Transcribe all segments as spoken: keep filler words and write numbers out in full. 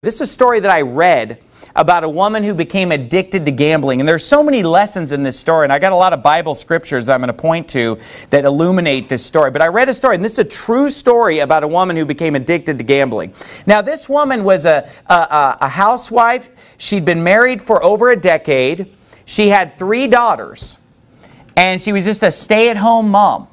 This is a story that I read about a woman who became addicted to gambling. And there's so many lessons in this story. And I got a lot of Bible scriptures I'm going to point to that illuminate this story. But I read a story, and this is a true story about a woman who became addicted to gambling. Now, this woman was a, a, a housewife. She'd been married for over a decade. She had three daughters. And she was just a stay-at-home mom.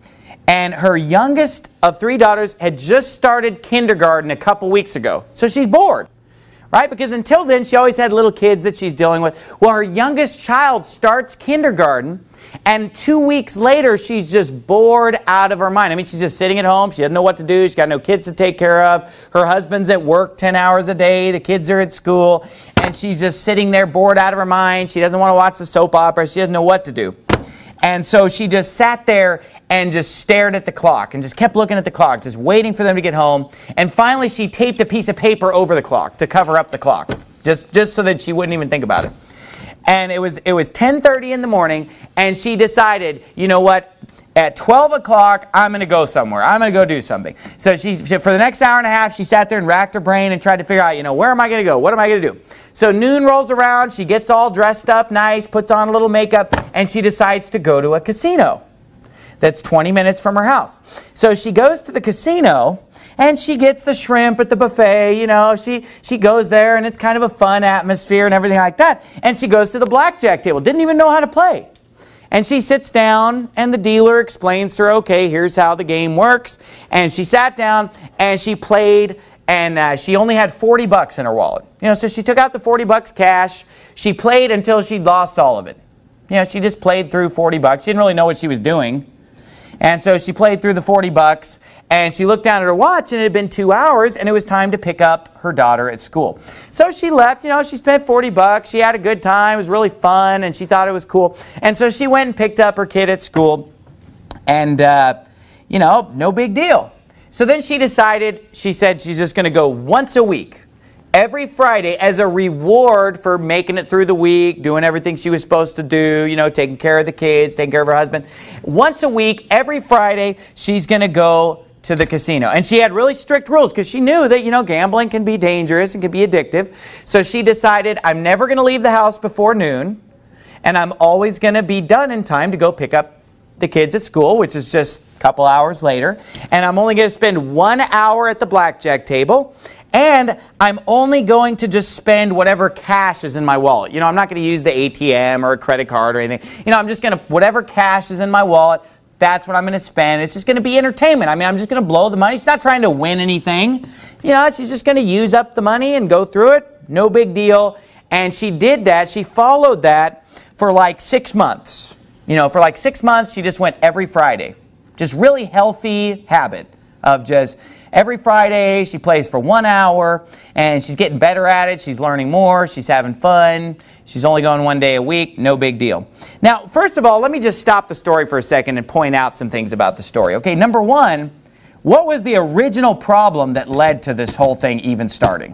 And her youngest of three daughters had just started kindergarten a couple weeks ago. So she's bored, right? Because until then, she always had little kids that she's dealing with. Well, her youngest child starts kindergarten, and two weeks later, she's just bored out of her mind. I mean, she's just sitting at home. She doesn't know what to do. She's got no kids to take care of. Her husband's at work ten hours a day. The kids are at school. And she's just sitting there bored out of her mind. She doesn't want to watch the soap opera. She doesn't know what to do. And so she just sat there and just stared at the clock and just kept looking at the clock, just waiting for them to get home. And finally, she taped a piece of paper over the clock to cover up the clock, just, just so that she wouldn't even think about it. And it was, it was ten thirty in the morning, and she decided, you know what? At twelve o'clock, I'm going to go somewhere. I'm going to go do something. So she, she, for the next hour and a half, she sat there and racked her brain and tried to figure out, you know, where am I going to go? What am I going to do? So noon rolls around. She gets all dressed up nice, puts on a little makeup, and she decides to go to a casino that's twenty minutes from her house. So she goes to the casino, and she gets the shrimp at the buffet. You know, she, she goes there, and it's kind of a fun atmosphere and everything like that. And she goes to the blackjack table. Didn't even know how to play. And she sits down, and the dealer explains to her, okay, here's how the game works. And she sat down, and she played, and uh, she only had forty bucks in her wallet. You know, so she took out the forty bucks cash. She played until she'd lost all of it. You know, she just played through forty bucks. She didn't really know what she was doing. And so she played through the forty bucks, and she looked down at her watch, and it had been two hours, and it was time to pick up her daughter at school. So she left. You know, she spent forty bucks. She had a good time. It was really fun, and she thought it was cool. And so she went and picked up her kid at school, and, uh, you know, no big deal. So then she decided, she said she's just going to go once a week, every Friday, as a reward for making it through the week, doing everything she was supposed to do, you know, taking care of the kids, taking care of her husband. Once a week, every Friday, she's going to go to the casino. And she had really strict rules because she knew that, you know, gambling can be dangerous and can be addictive. So she decided, I'm never going to leave the house before noon, and I'm always going to be done in time to go pick up the kids at school, which is just a couple hours later. And I'm only going to spend one hour at the blackjack table. And I'm only going to just spend whatever cash is in my wallet. You know, I'm not going to use the A T M or a credit card or anything. You know, I'm just going to, whatever cash is in my wallet, that's what I'm going to spend. It's just going to be entertainment. I mean, I'm just going to blow the money. She's not trying to win anything. You know, she's just going to use up the money and go through it. No big deal. And she did that. She followed that for like six months. You know, for like six months, she just went every Friday. Just really healthy habit of just every Friday, she plays for one hour, and she's getting better at it. She's learning more. She's having fun. She's only going one day a week. No big deal. Now, first of all, let me just stop the story for a second and point out some things about the story. Okay, number one, what was the original problem that led to this whole thing even starting?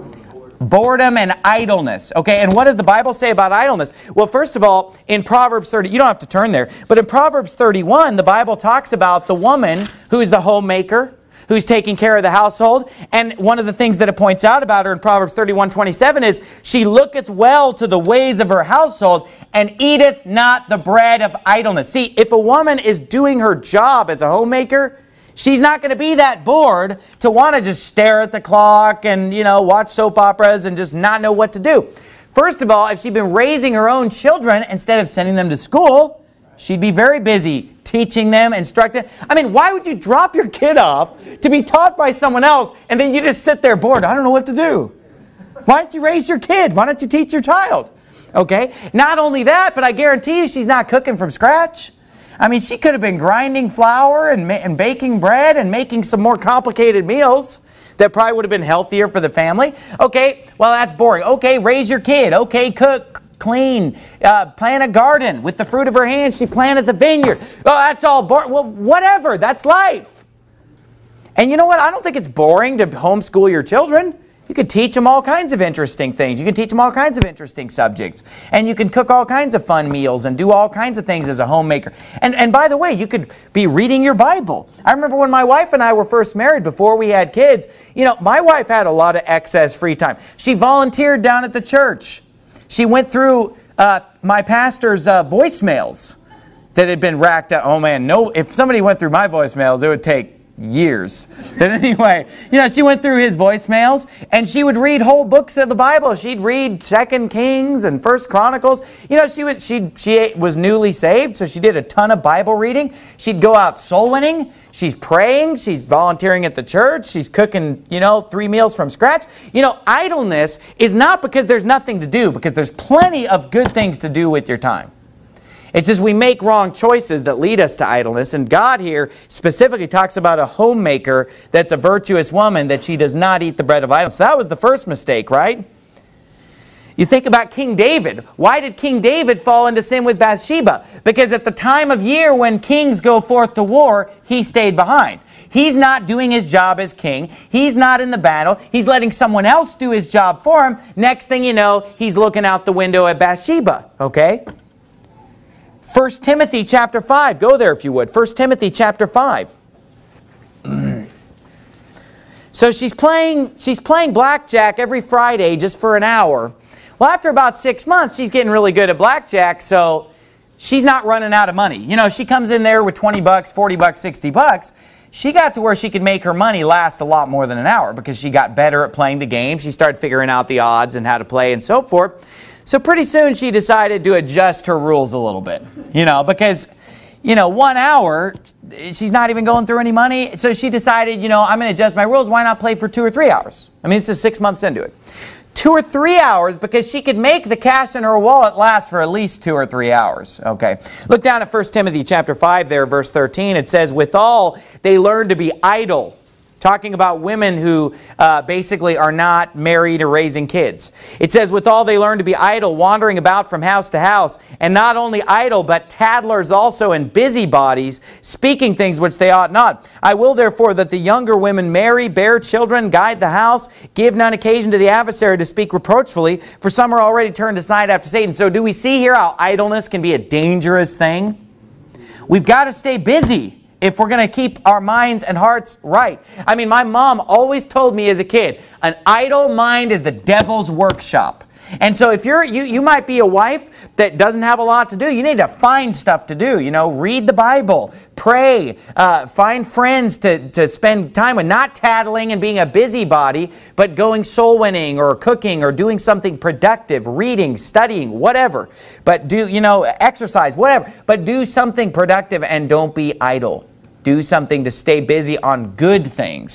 Boredom and idleness. Okay, and what does the Bible say about idleness? Well, first of all, in Proverbs thirty, you don't have to turn there, but in Proverbs thirty-one, the Bible talks about the woman who is the homemaker, who's taking care of the household. And one of the things that it points out about her in Proverbs thirty-one twenty-seven is, she looketh well to the ways of her household, and eateth not the bread of idleness. See, if a woman is doing her job as a homemaker, she's not going to be that bored to want to just stare at the clock and, you know, watch soap operas and just not know what to do. First of all, if she'd been raising her own children instead of sending them to school, she'd be very busy teaching them, instructing. I mean, why would you drop your kid off to be taught by someone else and then you just sit there bored? I don't know what to do. Why don't you raise your kid? Why don't you teach your child? Okay? Not only that, but I guarantee you she's not cooking from scratch. I mean, she could have been grinding flour and, ma and baking bread and making some more complicated meals that probably would have been healthier for the family. Okay, well, that's boring. Okay, raise your kid. Okay, cook, clean, uh, plant a garden. With the fruit of her hands, she planted the vineyard. Oh, that's all boring. Well, whatever. That's life. And you know what? I don't think it's boring to homeschool your children. You could teach them all kinds of interesting things. You can teach them all kinds of interesting subjects. And you can cook all kinds of fun meals and do all kinds of things as a homemaker. And, and by the way, you could be reading your Bible. I remember when my wife and I were first married, before we had kids, you know, my wife had a lot of excess free time. She volunteered down at the church. She went through uh, my pastor's uh, voicemails that had been racked up. Oh man, no! If somebody went through my voicemails, it would take years. But anyway, you know, she went through his voicemails, and she would read whole books of the Bible. She'd read Second Kings and First Chronicles. You know, she was she she was newly saved, so she did a ton of Bible reading. She'd go out soul winning. She's praying. She's volunteering at the church. She's cooking, you know, three meals from scratch. You know, idleness is not because there's nothing to do, because there's plenty of good things to do with your time. It's just we make wrong choices that lead us to idleness. And God here specifically talks about a homemaker that's a virtuous woman, that she does not eat the bread of idleness. So that was the first mistake, right? You think about King David. Why did King David fall into sin with Bathsheba? Because at the time of year when kings go forth to war, he stayed behind. He's not doing his job as king. He's not in the battle. He's letting someone else do his job for him. Next thing you know, he's looking out the window at Bathsheba, okay? First Timothy chapter five. Go there if you would. First Timothy chapter five. So she's playing, she's playing blackjack every Friday just for an hour. Well, after about six months, she's getting really good at blackjack, so she's not running out of money. You know, she comes in there with twenty bucks, forty bucks, sixty bucks. She got to where she could make her money last a lot more than an hour because she got better at playing the game. She started figuring out the odds and how to play and so forth. So pretty soon she decided to adjust her rules a little bit, you know, because, you know, one hour, she's not even going through any money. So she decided, you know, I'm going to adjust my rules. Why not play for two or three hours? I mean, this is six months into it. Two or three hours because she could make the cash in her wallet last for at least two or three hours. Okay. Look down at First Timothy chapter five there, verse thirteen. It says, withal, they learn to be idle. Talking about women who uh, basically are not married or raising kids. It says, withal they learn to be idle, wandering about from house to house, and not only idle, but tattlers also and busybodies, speaking things which they ought not. I will therefore that the younger women marry, bear children, guide the house, give none occasion to the adversary to speak reproachfully, for some are already turned aside after Satan. So do we see here how idleness can be a dangerous thing? We've got to stay busy if we're going to keep our minds and hearts right. I mean, my mom always told me as a kid, an idle mind is the devil's workshop. And so if you're, you, you might be a wife that doesn't have a lot to do. You need to find stuff to do. You know, read the Bible, pray, uh, find friends to, to spend time with. Not tattling and being a busybody, but going soul winning or cooking or doing something productive, reading, studying, whatever. But do, you know, exercise, whatever. But do something productive and don't be idle. Do something to stay busy on good things.